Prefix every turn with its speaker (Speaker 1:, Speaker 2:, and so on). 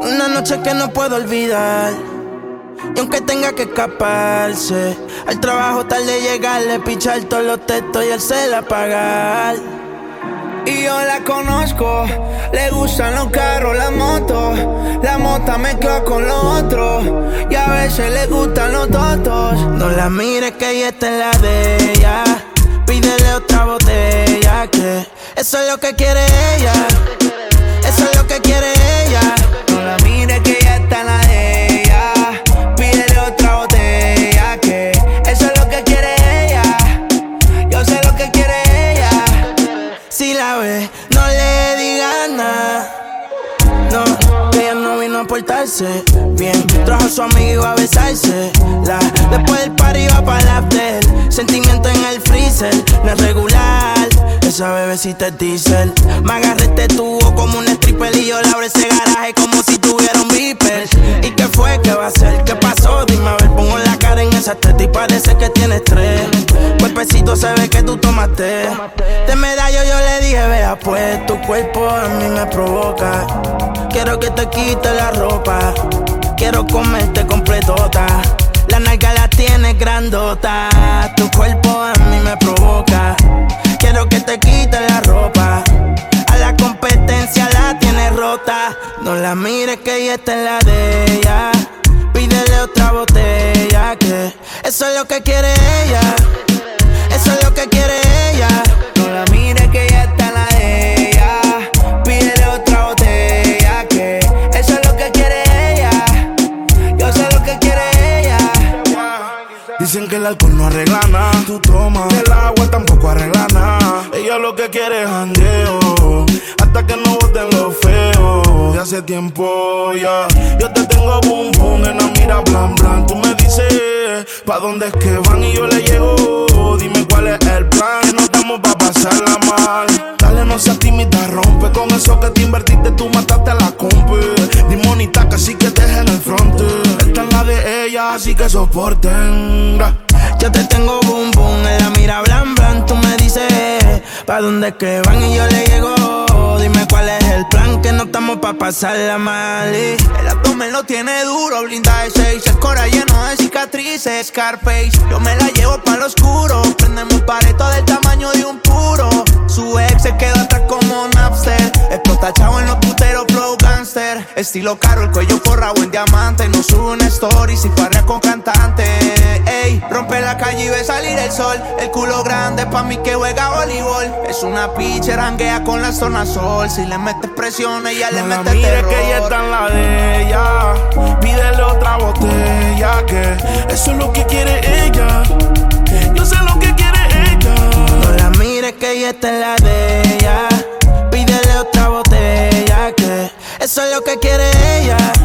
Speaker 1: Una noche que no puedo olvidar. Y aunque tenga que escaparse, al trabajo tarde llegarle, pichar todos los textos y el cel apagar.
Speaker 2: Y yo la conozco, le gustan los carros, la moto. La mota mezcla con lo otro, y a veces le gustan los totos.
Speaker 1: No la mires que ella está en la de ella. Pídele otra botella, que eso es lo que quiere ella. Eso es lo que quiere ella.
Speaker 2: No la mires que ella está en la de ella. Pídele otra botella, que eso es lo que quiere ella. Yo sé lo que quiere ella.
Speaker 1: Si la ves, no le digas nada. No, que ella no vino a portarse bien. Trajo a su amiga y iba a besarse. Después del party iba para el after. Sentimiento en el freezer, no es regular. Esa bebecita es diesel. Me agarré este tubo como un stripper y yo le abro ese garaje como si tuviera un beeper. ¿Y qué fue? ¿Qué va a hacer? ¿Qué pasó? Dime a ver, pongo la cara en esa teta y parece que tiene estrés. Cuerpecito se ve que tú tomaste. De medallo yo le dije, vea pues, tu cuerpo a mí me provoca. Quiero que te quite la ropa. Quiero comerte completota. La nalga la tienes grandota. Tu cuerpo a mí me provoca. Quiero que te quite la ropa. A la competencia la tienes rota. No la mires que ella está en la de ella. Pídele otra botella, que eso es lo que quiere ella. Eso es lo que quiere ella.
Speaker 2: No la mires que ella está en la de ella. Pídele otra botella, que eso es lo que quiere ella. Yo sé lo que quiere ella.
Speaker 3: Dicen que el alcohol no arregla nada. Tú tomas, el agua tampoco arregla nada. Ella lo que quiere es jangueo, hasta que no boten lo feo. De hace tiempo ya, yo te tengo boom boom, en la mira blan blan. Tú me dices, ¿pa' dónde es que van? Y yo le llego, dime cuál es el plan. Que no estamos pa' pasarla mal. Dale, no seas tímida, rompe. Con eso que te invertiste, tú mataste a la compa. Dimonita, casi que te deja en el frente. Esta es la de ella, así que soporten.
Speaker 1: Yo te tengo boom boom, en la mira blan blan. Tú me dices, ¿pa' dónde es que van? Y yo le llego, dime cuál es el plan. Que no estamos pa' pasarla mal.
Speaker 2: El abdomen lo tiene duro, blinda de 6. El cora lleno de cicatrices, Scarface. Yo me la llevo pa' lo oscuro. Prendemos un pareto del tamaño de un puro. Su ex se quedó atrás como Napster. Explota chavo en los puteros, flow gangster. Estilo caro, el cuello forrado en diamante. No sube una story si parrea con cantante. Ey, rompe la calle y ve salir el sol. El culo grande pa' mí que juega voleibol. Es una pitcher, hanguea con la zona sol. Si le metes presión, ella le mete
Speaker 3: mire
Speaker 2: terror.
Speaker 3: Que ella está en la de ella. Pídele otra botella, que eso es lo que quiere ella. Yo sé lo que quiere ella.
Speaker 1: No la mires que ella está en la de ella. Pídele otra botella, que eso es lo que quiere ella.